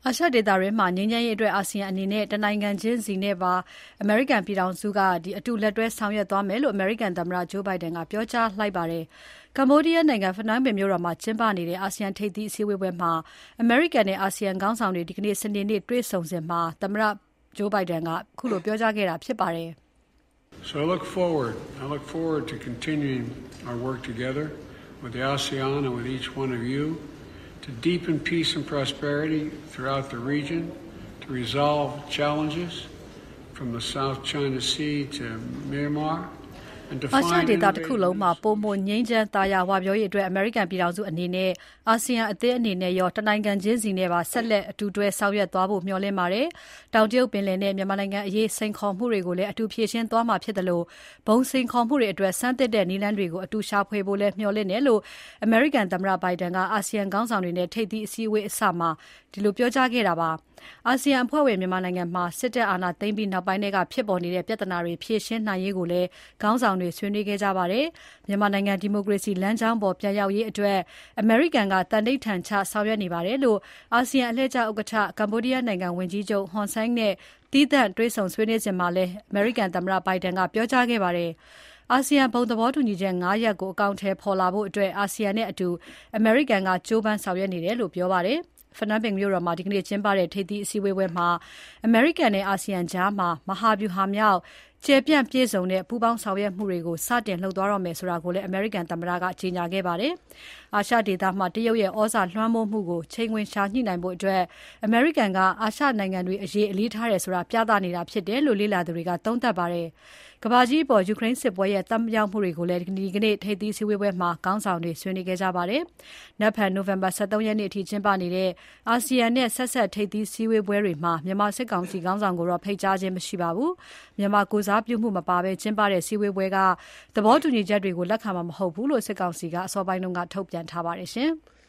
အာရှဒေသတွင်းမှာငြိမ်းချမ်းရေးအတွက်အာဆီယံအနေနဲ့တနိုင်ငံချင်းစီနဲ့ပါအမေရိကန်ပြည်ထောင်စုကအတူလက်တွဲဆောင်ရွက်သွားမယ်လို့အမေရိကန်သမ္မတ Joe Biden ကပြောကြားလိုက်ပါတယ်။ ကမ္ဘောဒီးယားနိုင်ငံ ဖနွမ်းပင်မြို့တော်မှာကျင်းပနေတဲ့အာဆီယံထိပ်သီးအစည်းအဝေးပွဲမှာအမေရိကန်နဲ့အာဆီယံခေါင်းဆောင်တွေဒီကနေ့စနေနေ့တွေ့ဆုံစဉ်သမ္မတ Joe Biden ကခုလိုပြောကြားခဲ့တာဖြစ်ပါတယ်။ So I look forward to continuing our work together with the ASEAN and with each one of you to deepen peace and prosperity throughout the region, to resolve challenges from the South China Sea to Myanmar, and to find အာရှဒေသတစ်ခုလုံးမှာပုံမငိမ့်ချမ်းသာယာဝပြောရေးအတွက်အမေရိကန်ပြည်ထောင်စုအနေနဲ့အာဆီယံအသင်းအနေနဲ့ရောတနိုင်ငံချင်းစီနဲ့ပါဆက်လက်အတူတွဲဆောင်ရွက်သွားဖို့မျှော်လင့်ပါတယ်။တောင်တရုတ်ပင်လယ်နဲ့မြန်မာနိုင်ငံအရေးစိန်ခေါ်မှုတွေကိုလည်းအတူဖြေရှင်းသွားမှာဖြစ်တယ်လို့ဘုံစိန်ခေါ်မှုတွေအတွက်စမ်းသစ်တဲ့နည်းလမ်းတွေကိုအတူရှာဖွေဖို့လည်းမျှော်လင့်တယ်လို့အမေရိကန်သမ္မတ Biden ကအာဆီယံခေါင်းဆောင်တွေနဲ့ထိပ်သီးအစည်းအဝေးအစမှာဒီလိုပြောကြားခဲ့တာပါ။အာဆီယံအဖွဲ့ဝင်မြန်မာနိုင်ငံမှာစစ်တပ်အာဏာသိမ်းပြီးနောက်ပိုင်းကဖြစ်ပေါ်နေတဲ့ပြဿနာတွေဖြေရှင်းနိုင်ရေးကိုလည်းခေါင်းဆောင်တွေဆွေးနွေးခဲ့ကြပါတယ်။မြန်မာနိုင်ငံဒီမိုကရေစီလမ်းကြောင်းပေါ်ပြန်ရောက်ရေးအတွက်အမေရိကန်ကတန်ဋိဌာန်ချဆောင်ရွက်နေပါတယ်လို့အာဆီယံအလှည့်ကျဥက္ကဋ္ဌကမ္ဘောဒီးယားနိုင်ငံဝန်ကြီးချုပ် Hun Sen နဲ့သီးသန့်တွေ့ဆုံဆွေးနွေးစဉ်မှာလည်းအမေရိကန်သမ္မတ Biden ကပြောကြားခဲ့ပါတယ်။အာဆီယံဘုံသဘောတူညီချက် ၅ ရပ်ကိုအကောင်အထည်ဖော်လာဖို့အတွက်အာဆီယံနဲ့အတူအမေရိကန်ကကြိုးပမ်းဆောင်ရွက်နေတယ်လို့ပြောပါတယ်။ဖနွမ်းပင်မြို့တော်မှာဒီကနေ့ကျင်းပတဲ့ထိပ်သီးအစည်းအဝေးပွဲမှာအမေရိကန်နဲ့အာဆီယံကြားမှာမဟာဗျူဟာမြောက်ကျယ်ပြန့်ပြည့်စုံတဲ့ပူးပေါင်းဆောင်ရွက်မှုတွေကိုစတင်လှုပ်သွားတော့မယ်ဆိုတာကိုလည်းအမေရိကန်သမ္မတကကြေညာခဲ့ပါတယ်။အာရှဒေသမှာတရုတ်ရဲ့ဩဇာလွှမ်းမိုးမှုကိုချိန်ခွင်ရှာညှိနှိုင်းဖို့အတွက်အမေရိကန်ကအာရှနိုင်ငံတွေအရေးအလေးထားတယ်ဆိုတာပြသနေတာဖြစ်တယ်လို့လေ့လာသူတွေကသုံးသပ်ပါတယ်။ကမ္ဘာကြီးအပေါ်ယူကရိန်းစစ်ပွဲရဲ့သက်ရောက်မှုတွေကိုလည်းဒီကနေ့ထိပ်သီးစည်းဝေးပွဲမှာခေါင်းဆောင်တွေဆွေးနွေးခဲ့ကြပါတယ်။နက်ဖြန်နိုဝင်ဘာ 23 ရက်နေ့အထိကျင်းပနေတဲ့အာဆီယံနဲ့ဆက်ဆက်ထိပ်သီးစည်းဝေးပွဲတွေမှာမြန်မာစစ်ကောင်စီခေါင်းဆောင်ကိုတော့ဖိတ်ကြားခြင်းမရှိပါဘူး။မြန်မာကိုစားပြုမှုမပါဘဲကျင်းပတဲ့စည်းဝေးပွဲကသဘောတူညီချက်တွေကိုလက်ခံမှာမဟုတ်ဘူးလို့စစ်ကောင်စီကအစောပိုင်းကထုတ်ပြန်ထားပါတယ်ရှင်။